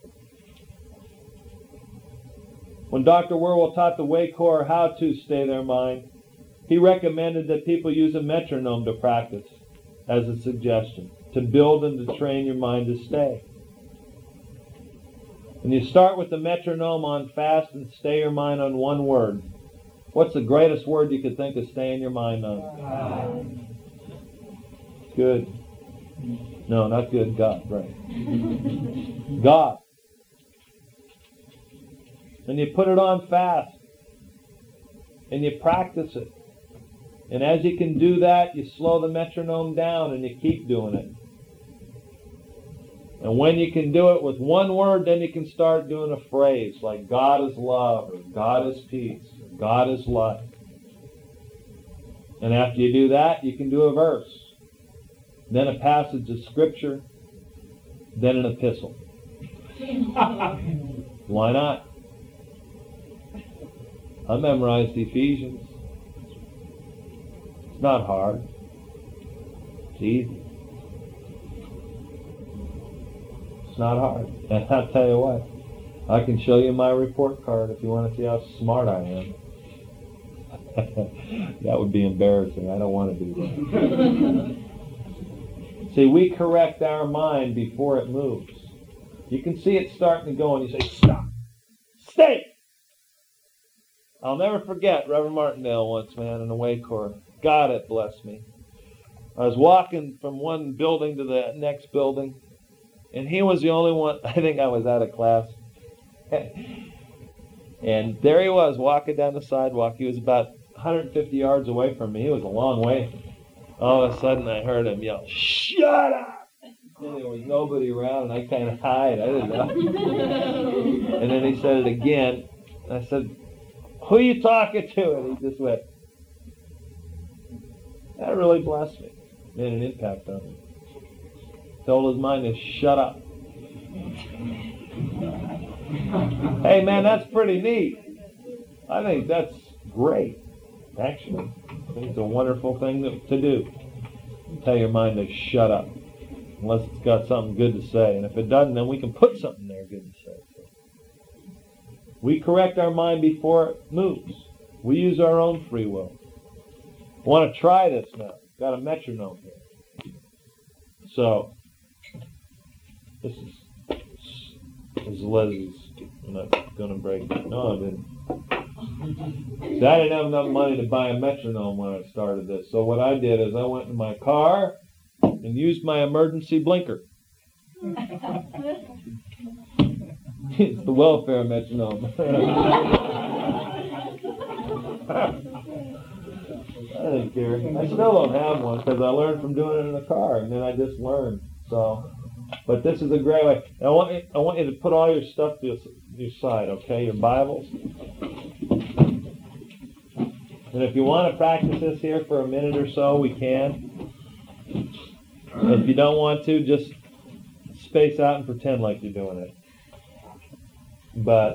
When Doctor Wierwille taught the Way Corps how to stay their mind, he recommended that people use a metronome to practice as a suggestion, to build and to train your mind to stay. And you start with the metronome on fast and stay your mind on one word. What's the greatest word you could think of staying your mind on? Good. No, not good. God, right. God. And you put it on fast. And you practice it. And as you can do that, you slow the metronome down and you keep doing it. And when you can do it with one word, then you can start doing a phrase like God is love, or God is peace, or God is life. And after you do that, you can do a verse, then a passage of Scripture, then an epistle. Why not? I memorized Ephesians. It's not hard. It's easy. It's not hard. And I'll tell you what, I can show you my report card if you want to see how smart I am. That would be embarrassing. I don't want to do that. See, we correct our mind before it moves. You can see it starting to go and you say, stop. Stay. I'll never forget Reverend Martindale once, man, in the Way Corps. God, it blessed me. I was walking from one building to the next building, and he was the only one. I think I was out of class. And there he was, walking down the sidewalk. He was about one hundred fifty yards away from me. He was a long way. All of a sudden, I heard him yell, "Shut up!" And there was nobody around, and I kind of hid. I didn't know. And then he said it again. I said, "Who are you talking to?" And he just went. That really blessed me. Made an impact on me. Told his mind to shut up. Hey, man, that's pretty neat. I think that's great, actually. I think it's a wonderful thing to, to do. Tell your mind to shut up, unless it's got something good to say. And if it doesn't, then we can put something there good to say. We correct our mind before it moves. We use our own free will. I want to try this now. Got a metronome here. So, this is, this is Leslie's. I'm not going to break it. No, I didn't. See, I didn't have enough money to buy a metronome when I started this. So what I did is I went in my car and used my emergency blinker. It's the welfare metronome. I didn't care. I still don't have one because I learned from doing it in the car, and then I just learned. So, but this is a great way. I want you, I want you to put all your stuff to your, your side, okay? Your Bibles. And if you want to practice this here for a minute or so, we can. If you don't want to, just space out and pretend like you're doing it. But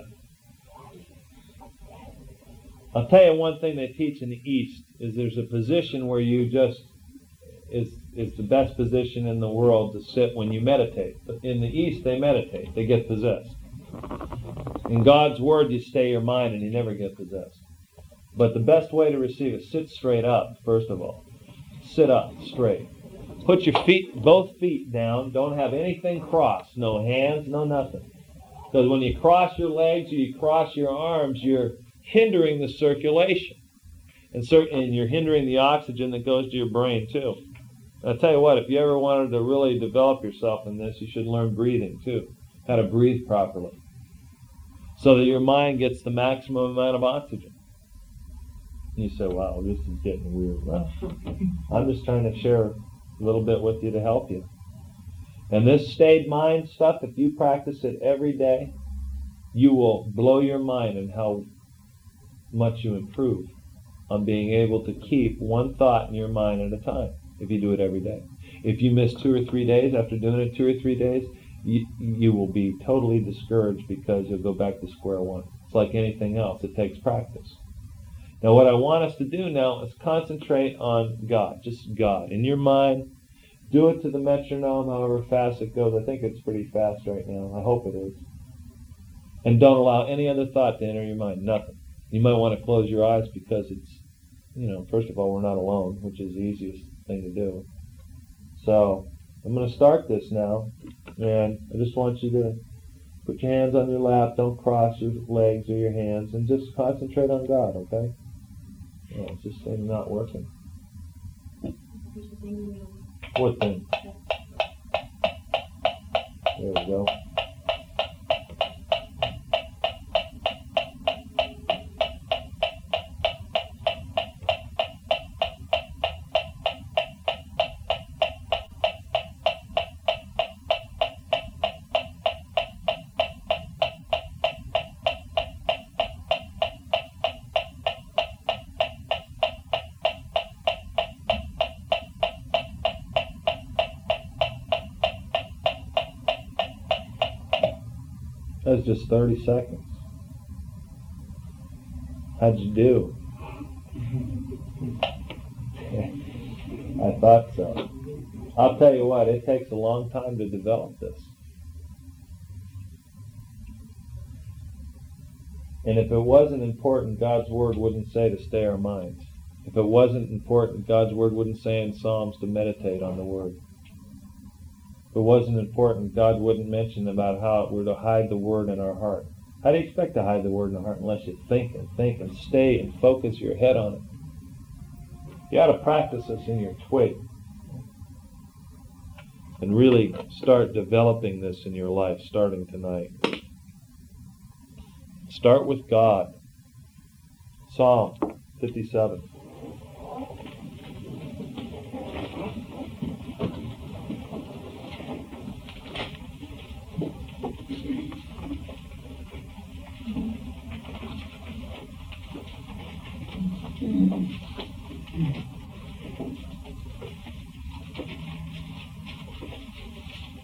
I'll tell you one thing they teach in the East is there's a position where you just is is the best position in the world to sit when you meditate. But in the East, they meditate. They get possessed. In God's Word, you stay your mind and you never get possessed. But the best way to receive it, sit straight up, first of all. Sit up straight. Put your feet, both feet down. Don't have anything crossed. No hands, no nothing. Because when you cross your legs or you cross your arms, you're hindering the circulation. And, cir- and you're hindering the oxygen that goes to your brain, too. And I'll tell you what, if you ever wanted to really develop yourself in this, you should learn breathing, too. How to breathe properly. So that your mind gets the maximum amount of oxygen. And you say, wow, this is getting weird. Well, I'm just trying to share a little bit with you to help you. And this stayed mind stuff, if you practice it every day, you will blow your mind in how much you improve on being able to keep one thought in your mind at a time if you do it every day. If you miss two or three days after doing it two or three days, you, you will be totally discouraged because you'll go back to square one. It's like anything else. It takes practice. Now what I want us to do now is concentrate on God, just God. In your mind, do it to the metronome, however fast it goes. I think it's pretty fast right now. I hope it is. And don't allow any other thought to enter your mind, nothing. You might want to close your eyes because it's, you know, first of all, we're not alone, which is the easiest thing to do. So, I'm going to start this now, and I just want you to put your hands on your lap, don't cross your legs or your hands, and just concentrate on God, okay? Yeah, it's just not working. What thing? There we go. That was just thirty seconds. How'd you do? I thought so. I'll tell you what, it takes a long time to develop this. And if it wasn't important, God's Word wouldn't say to stay our minds. If it wasn't important, God's Word wouldn't say in Psalms to meditate on the Word. If it wasn't important, God wouldn't mention about how we're to hide the Word in our heart. How do you expect to hide the Word in the heart unless you think and think and stay and focus your head on it? You ought to practice this in your twig and really start developing this in your life starting tonight. Start with God. Psalm fifty-seven.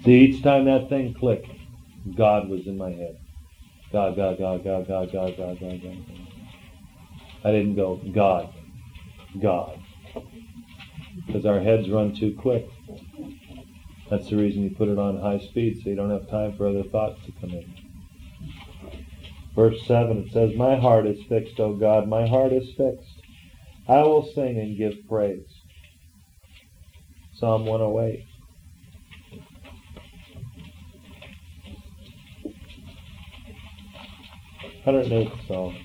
See, each time that thing clicked, God was in my head. God, God, God, God, God, God, God, God, God. I didn't go, God, God. Because our heads run too quick. That's the reason you put it on high speed, so you don't have time for other thoughts to come in. Verse seven, it says, my heart is fixed, O God, my heart is fixed. I will sing and give praise. Psalm one oh eight. one hundred eighth Psalm.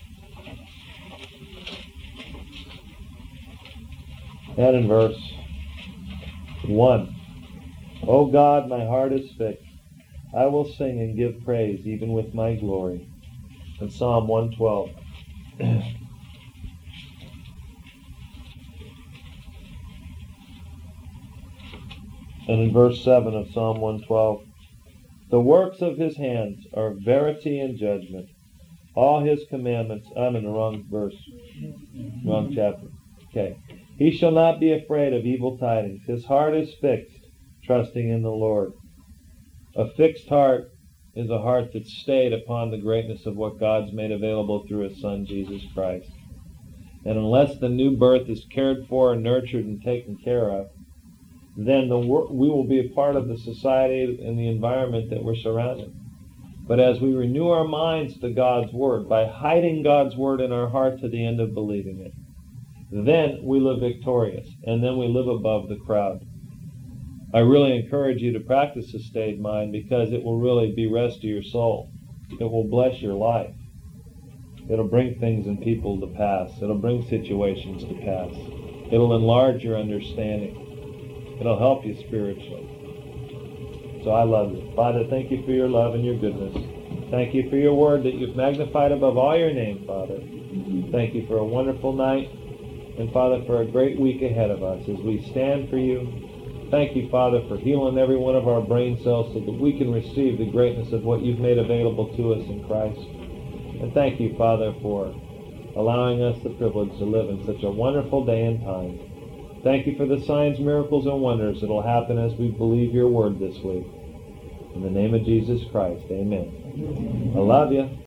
And in verse one, O God, my heart is fixed. I will sing and give praise, even with my glory. In Psalm one twelve. And in verse seven of Psalm one twelve, the works of his hands are verity and judgment. All his commandments, I'm in the wrong verse, wrong chapter. Okay. He shall not be afraid of evil tidings. His heart is fixed, trusting in the Lord. A fixed heart is a heart that's stayed upon the greatness of what God's made available through his Son, Jesus Christ. And unless the new birth is cared for and nurtured and taken care of, then the wor- we will be a part of the society and the environment that we're surrounded. But as we renew our minds to God's Word, by hiding God's Word in our heart to the end of believing it, then we live victorious, and then we live above the crowd. I really encourage you to practice a stayed mind, because it will really be rest to your soul. It will bless your life. It'll bring things and people to pass. It'll bring situations to pass. It'll enlarge your understanding. It'll help you spiritually. So I love you. Father, thank you for your love and your goodness. Thank you for your word that you've magnified above all your name, Father. Thank you for a wonderful night. And Father, for a great week ahead of us as we stand for you. Thank you, Father, for healing every one of our brain cells so that we can receive the greatness of what you've made available to us in Christ. And thank you, Father, for allowing us the privilege to live in such a wonderful day and time. Thank you for the signs, miracles, and wonders that will happen as we believe your word this week. In the name of Jesus Christ, amen. I love you.